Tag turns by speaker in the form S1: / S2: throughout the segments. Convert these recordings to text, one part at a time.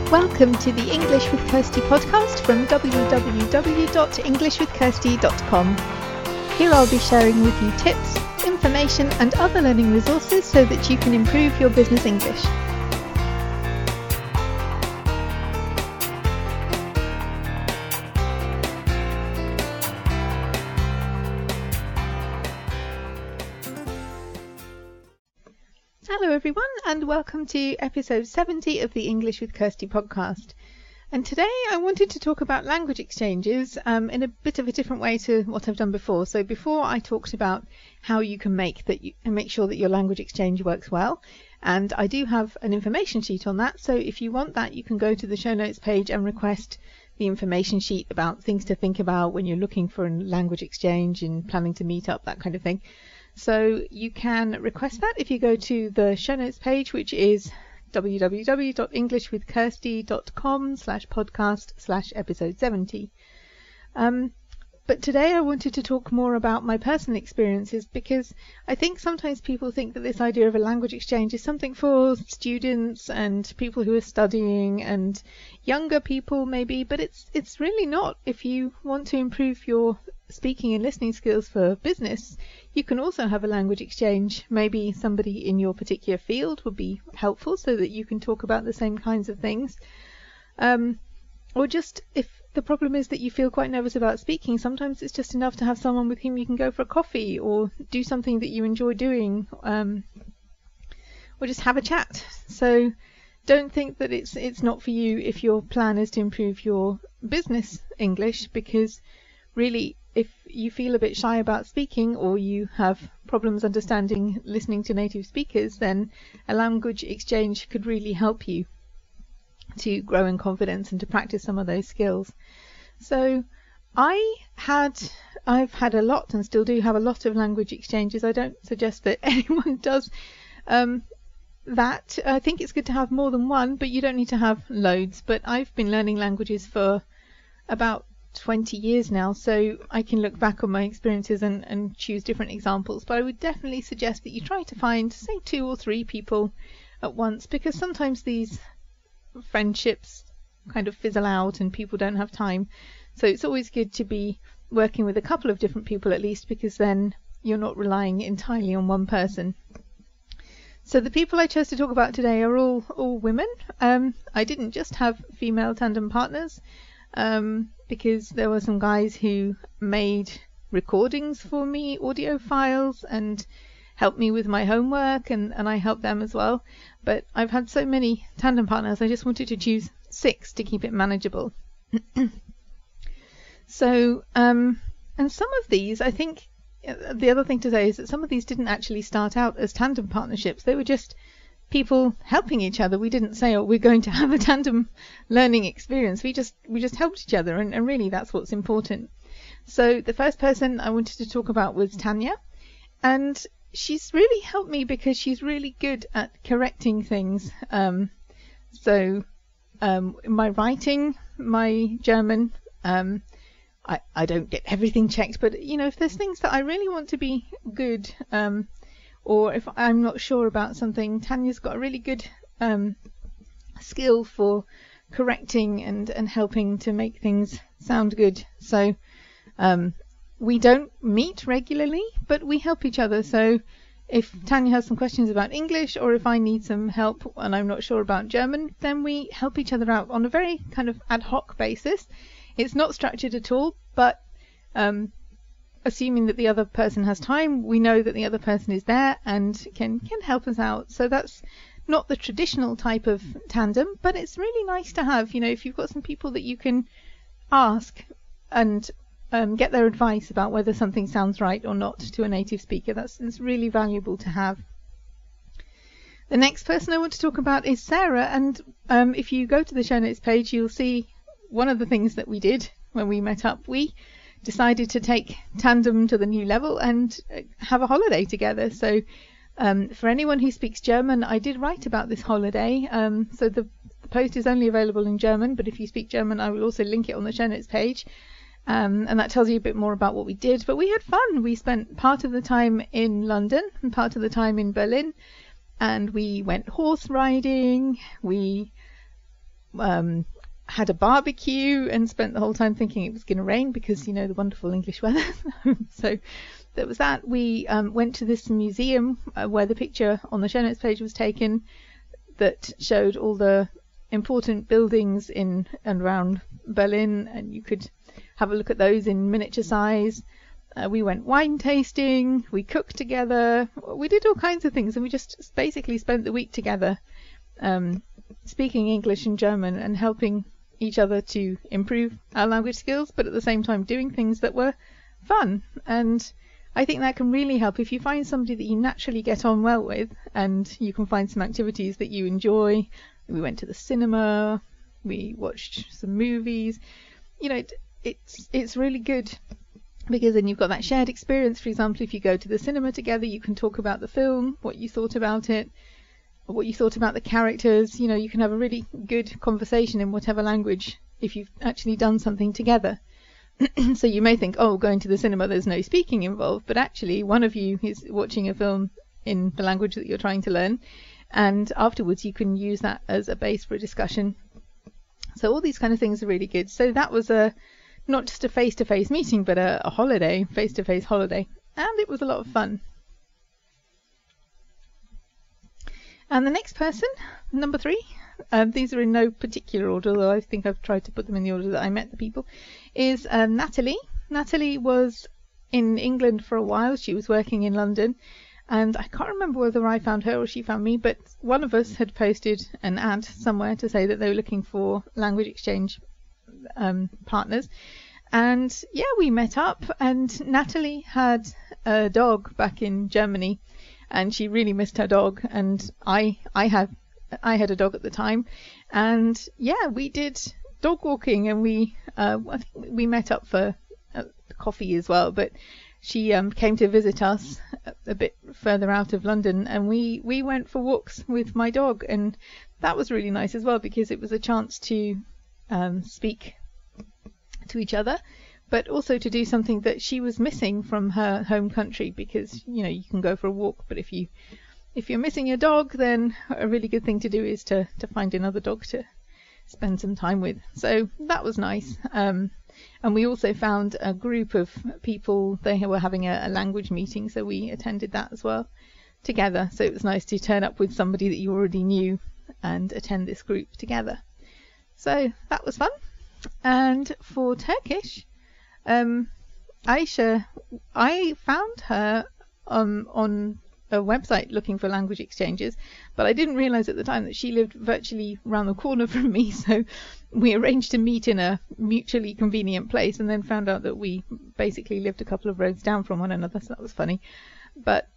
S1: Welcome to the English with Kirsty podcast from www.englishwithkirsty.com. Here I'll be sharing with you tips, information and other learning resources so that you can improve your business English. Hello everyone and welcome to episode 70 of the English with Kirsty podcast. And today I wanted to talk about language exchanges in a bit of a different way to what I've done before. So before I talked about how you can make sure that your language exchange works well, and I do have an information sheet on that. So if you want that, you can go to the show notes page and request the information sheet about things to think about when you're looking for a language exchange and planning to meet up, that kind of thing. So you can request that if you go to the show notes page, which is www.englishwithkirsty.com/podcast/episode 70. But today I wanted to talk more about my personal experiences, because I think sometimes people think that this idea of a language exchange is something for students and people who are studying and younger people maybe, but it's really not. If you want to improve your speaking and listening skills for business, you can also have a language exchange. Maybe somebody in your particular field would be helpful so that you can talk about the same kinds of things. Or just if the problem is that you feel quite nervous about speaking, sometimes it's just enough to have someone with whom you can go for a coffee or do something that you enjoy doing, or just have a chat. So don't think that it's not for you if your plan is to improve your business English, because really, if you feel a bit shy about speaking or you have problems understanding listening to native speakers, then a language exchange could really help you to grow in confidence and to practice some of those skills. So I've had a lot and still do have a lot of language exchanges. I don't suggest that anyone does that. I think it's good to have more than one, but you don't need to have loads. But I've been learning languages for about 20 years now, so I can look back on my experiences and choose different examples. But I would definitely suggest that you try to find, say, 2 or 3 people at once, because sometimes these friendships kind of fizzle out and people don't have time. So it's always good to be working with a couple of different people at least, because then you're not relying entirely on one person. So the people I chose to talk about today are all women. I didn't just have female tandem partners, because there were some guys who made recordings for me, audio files, and helped me with my homework, and I helped them as well. But I've had so many tandem partners, I just wanted to choose 6 to keep it manageable. So, and some of these, I think, the other thing to say is that some of these didn't actually start out as tandem partnerships. They were just people helping each other. We didn't say, oh, we're going to have a tandem learning experience. We just helped each other, and really that's what's important. So the first person I wanted to talk about was Tanya, and she's really helped me because she's really good at correcting things. So my writing, my German, I don't get everything checked, but if there's things that I really want to be good, or if I'm not sure about something, Tanya's got a really good skill for correcting and helping to make things sound good. So we don't meet regularly, but we help each other. So if Tanya has some questions about English, or if I need some help and I'm not sure about German, then we help each other out on a very kind of ad hoc basis. It's not structured at all, but assuming that the other person has time, we know that the other person is there and can help us out. So that's not the traditional type of tandem, but it's really nice to have, if you've got some people that you can ask and get their advice about whether something sounds right or not to a native speaker. It's really valuable to have. The next person I want to talk about is Sarah, and if you go to the show notes page, you'll see one of the things that we did when we met up. We decided to take tandem to the new level and have a holiday together. So for anyone who speaks German, I did write about this holiday. So the post is only available in German, but if you speak German, I will also link it on the show notes page. And that tells you a bit more about what we did. But we had fun. We spent part of the time in London and part of the time in Berlin, and we went horse riding. We had a barbecue and spent the whole time thinking it was going to rain because, you know, the wonderful English weather. So there was that. We went to this museum where the picture on the show notes page was taken that showed all the important buildings in and around Berlin, and you could have a look at those in miniature size. We went wine tasting, we cooked together, we did all kinds of things, and we just basically spent the week together speaking English and German and helping each other to improve our language skills, but at the same time doing things that were fun. And I think that can really help if you find somebody that you naturally get on well with, and you can find some activities that you enjoy. We went to the cinema, we watched some movies. You know, it's really good because then you've got that shared experience. For example, if you go to the cinema together, you can talk about the film, what you thought about it, what you thought about the characters. You know, you can have a really good conversation in whatever language if you've actually done something together. So you may think, oh, going to the cinema, there's no speaking involved, but actually one of you is watching a film in the language that you're trying to learn, and afterwards you can use that as a base for a discussion. So all these kind of things are really good. So that was not just a face-to-face meeting, but a holiday, face-to-face holiday, and it was a lot of fun. And the next person, number 3, these are in no particular order, although I think I've tried to put them in the order that I met the people, is Natalie. Natalie was in England for a while. She was working in London, and I can't remember whether I found her or she found me, but one of us had posted an ad somewhere to say that they were looking for language exchange partners. And yeah, we met up, and Natalie had a dog back in Germany, and she really missed her dog, and I had a dog at the time, and yeah, we did dog walking, and I think we met up for coffee as well, but she came to visit us a bit further out of London, and we went for walks with my dog, and that was really nice as well because it was a chance to speak to each other, but also to do something that she was missing from her home country, because you know, you can go for a walk, but if you're missing your dog, then a really good thing to do is to find another dog to spend some time with. So that was nice. And we also found a group of people. They were having a language meeting, so we attended that as well together. So it was nice to turn up with somebody that you already knew and attend this group together. So that was fun. And for Turkish, Aisha, I found her on a website looking for language exchanges, but I didn't realize at the time that she lived virtually around the corner from me, so we arranged to meet in a mutually convenient place, and then found out that we basically lived a couple of roads down from one another, so that was funny. But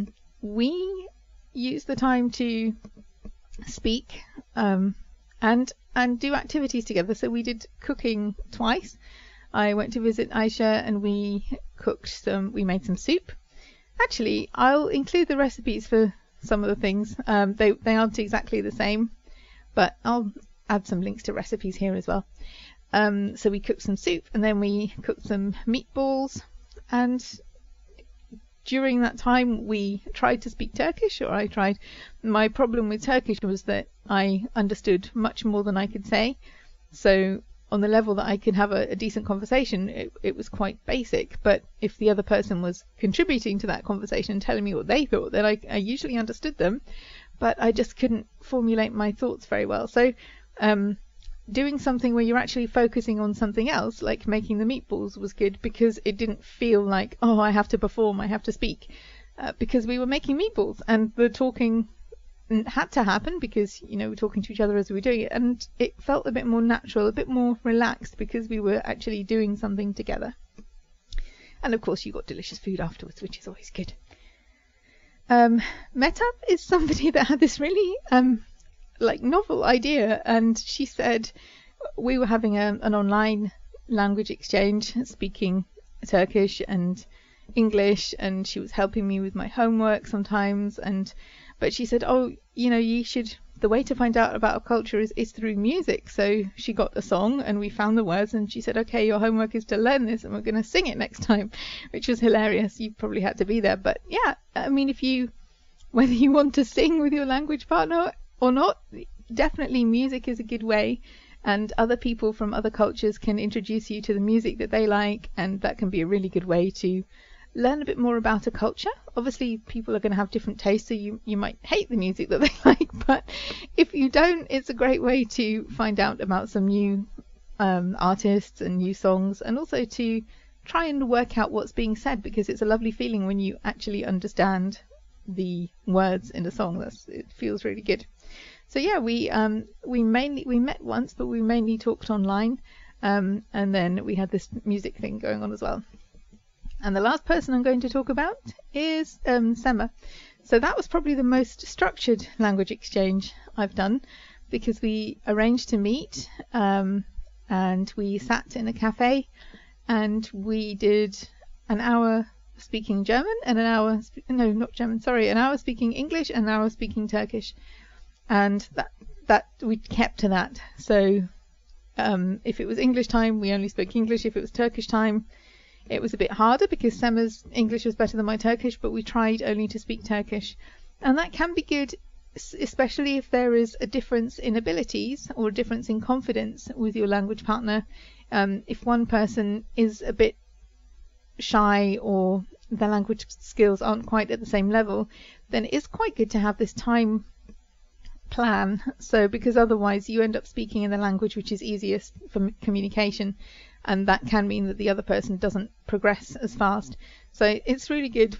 S1: we used the time to speak and do activities together. So we did cooking twice. I went to visit Aisha, and we made some soup. Actually, I'll include the recipes for some of the things. They aren't exactly the same, but I'll add some links to recipes here as well. So we cooked some soup, and then we cooked some meatballs, and during that time we tried to speak Turkish, or I tried. My problem with Turkish was that I understood much more than I could say. So on the level that I could have a decent conversation, it was quite basic. But if the other person was contributing to that conversation and telling me what they thought, then I usually understood them, but I just couldn't formulate my thoughts very well. So doing something where you're actually focusing on something else, like making the meatballs, was good, because it didn't feel like, oh, I have to perform, I have to speak, because we were making meatballs, and the talking had to happen because, you know, we're talking to each other as we were doing it, and it felt a bit more natural, a bit more relaxed, because we were actually doing something together. And of course you got delicious food afterwards, which is always good. Mehtap is somebody that had this really novel idea, and she said we were having an online language exchange, speaking Turkish and English, and she was helping me with my homework sometimes, but she said, oh, you know, the way to find out about our culture is through music. So she got a song, and we found the words, and she said, okay, your homework is to learn this, and we're going to sing it next time, which was hilarious. You probably had to be there. But yeah, I mean, whether you want to sing with your language partner or not, definitely music is a good way, and other people from other cultures can introduce you to the music that they like, and that can be a really good way to learn a bit more about a culture. Obviously people are going to have different tastes, so you might hate the music that they like, but if you don't, it's a great way to find out about some new artists and new songs, and also to try and work out what's being said, because it's a lovely feeling when you actually understand the words in a song. It feels really good. So yeah, we met once, but we mainly talked online, and then we had this music thing going on as well. And the last person I'm going to talk about is Sema. So that was probably the most structured language exchange I've done, because we arranged to meet, and we sat in a cafe, and we did an hour speaking German and an hour an hour speaking English and an hour speaking Turkish, and that we kept to that. So if it was English time, we only spoke English. If it was Turkish time, it was a bit harder because Sema's English was better than my Turkish, but we tried only to speak Turkish, and that can be good, especially if there is a difference in abilities or a difference in confidence with your language partner. If one person is a bit shy or their language skills aren't quite at the same level, then it's quite good to have this time plan. So because otherwise you end up speaking in the language which is easiest for communication, and that can mean that the other person doesn't progress as fast. So it's really good.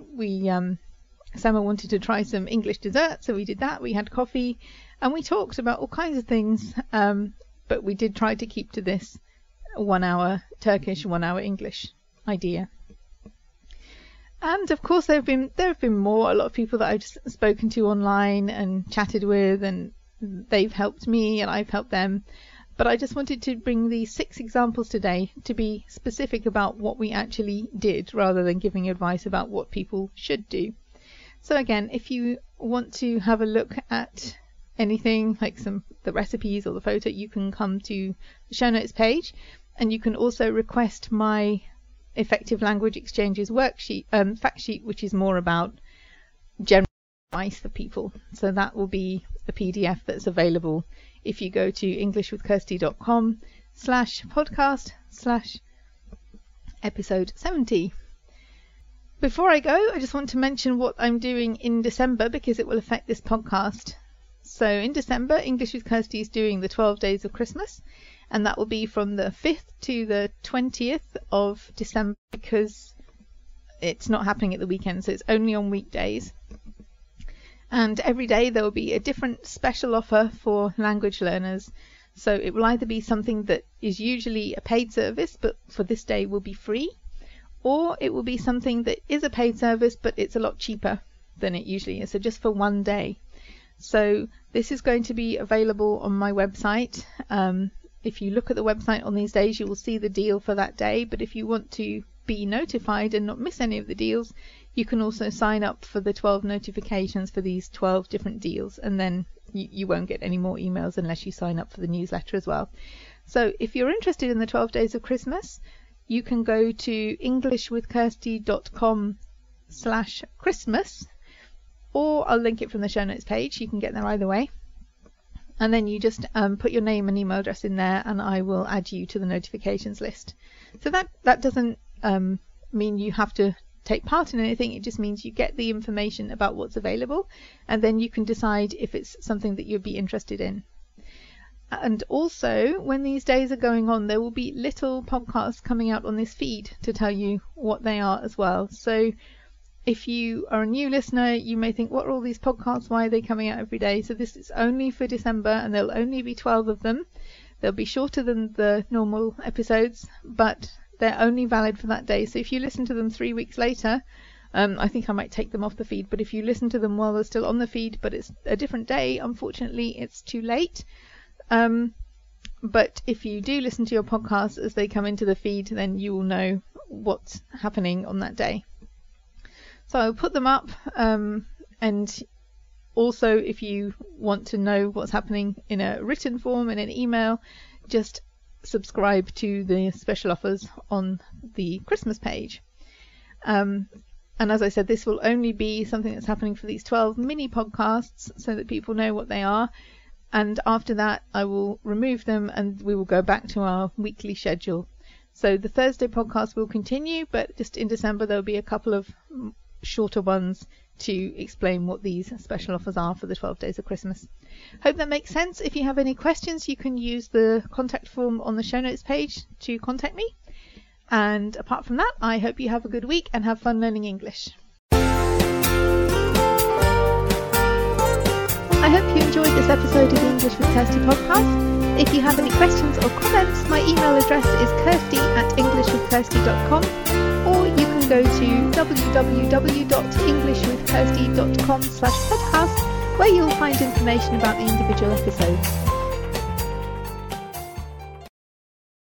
S1: Sema wanted to try some English dessert, so we did that. We had coffee and we talked about all kinds of things, but we did try to keep to this 1 hour Turkish, 1 hour English idea. And of course there have been a lot of people that I've spoken to online and chatted with, and they've helped me and I've helped them. But I just wanted to bring these 6 examples today to be specific about what we actually did, rather than giving advice about what people should do. So again, if you want to have a look at anything like the recipes or the photo, you can come to the show notes page, and you can also request my Effective Language Exchanges worksheet, fact sheet, which is more about general advice for people. So that will be a PDF that's available if you go to englishwithkirsty.com/podcast/episode 70. Before I go, I just want to mention what I'm doing in December, because it will affect this podcast. So in December, English with Kirsty is doing the 12 Days of Christmas, and that will be from the 5th to the 20th of December, because it's not happening at the weekend, so it's only on weekdays. And every day there will be a different special offer for language learners. So it will either be something that is usually a paid service, but for this day will be free, or it will be something that is a paid service, but it's a lot cheaper than it usually is, so just for one day. So this is going to be available on my website. If you look at the website on these days, you will see the deal for that day, but if you want to be notified and not miss any of the deals, you can also sign up for the 12 notifications for these 12 different deals, and then you won't get any more emails unless you sign up for the newsletter as well. So if you're interested in the 12 Days of Christmas, you can go to englishwithkirsty.com/Christmas, or I'll link it from the show notes page. You can get there either way. And then you just put your name and email address in there, and I will add you to the notifications list. So that doesn't mean you have to take part in anything. It just means you get the information about what's available, and then you can decide if it's something that you'd be interested in. And also, when these days are going on, there will be little podcasts coming out on this feed to tell you what they are as well. So if you are a new listener, you may think, what are all these podcasts? Why are they coming out every day? So this is only for December, and there'll only be 12 of them. They'll be shorter than the normal episodes, but they're only valid for that day. So if you listen to them 3 weeks later, I think I might take them off the feed, but if you listen to them while they're still on the feed, but it's a different day, unfortunately, it's too late. But if you do listen to your podcasts as they come into the feed, then you will know what's happening on that day. So I'll put them up, and also if you want to know what's happening in a written form in an email, just subscribe to the special offers on the Christmas page. And as I said, this will only be something that's happening for these 12 mini podcasts, so that people know what they are. and after that I will remove them and we will go back to our weekly schedule. So the Thursday podcast will continue, but just in December there'll be a couple of shorter ones to explain what these special offers are for the 12 days of Christmas. Hope that makes sense. If you have any questions, you can use the contact form on the show notes page to contact me. And apart from that, I hope you have a good week and have fun learning English. I hope you enjoyed this episode of the English with Kirsty podcast. If you have any questions or comments, my email address is kirsty@englishwithkirsty.com, or you can go to www.englishwithkirsty.com/podcast, where you'll find information about the individual episodes.